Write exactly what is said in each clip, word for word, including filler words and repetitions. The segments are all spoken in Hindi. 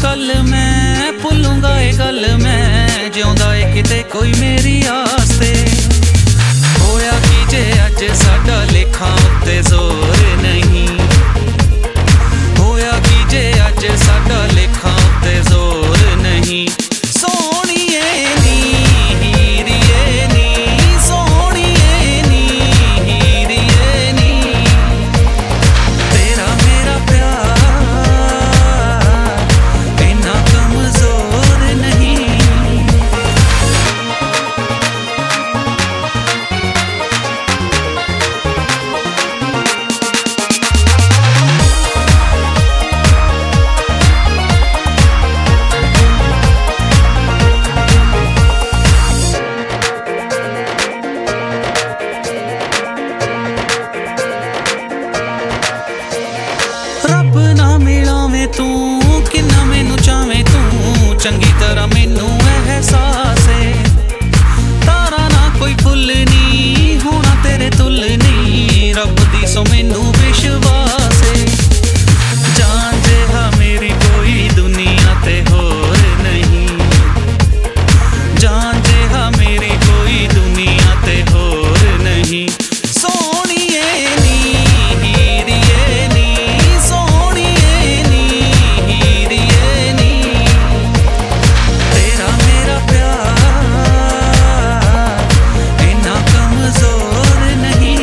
कल मैं भुलूंगा ये गल मैं जिउंदा ए किते कोई मेरी आस्ते होया कि जे अज साडा लेखा उत्ते जोर नहीं होया कि जे अज साडा लेखा उत्ते जोर नहीं सोहणीए नी हीरीए नी सोहणीए नी हीरीए नी तेरा मेरा प्यार इन्ना कमजोर नहीं रब ना मिलावे तू किन्ना मैनू चावे तू चंगी तरह मैनू एहसास है तारा ना कोई भुलनी होना तेरे तुलनी रब दी सो मैनू विश्वास है जान जिहा मेरी कोई दुनिया ते होर नहीं जान जिहा मेरी कोई दुनिया ते होर नहीं सोहणीए नी हीरीए नी सोहणीए नी हीरीए नी तेरा मेरा प्यार इन्ना कमजोर नहीं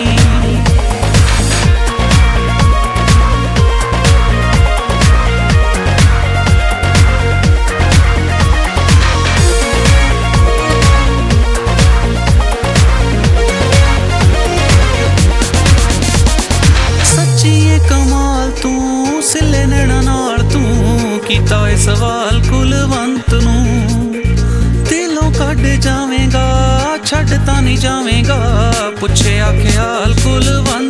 सच्ची कमाल तू सिले नैना नाल तू कीता ए सवाल कुलवंत नू दिलों कढ जावेगा छड्ड तां नहीं जावेगा पुछया ख्याल कुलवंत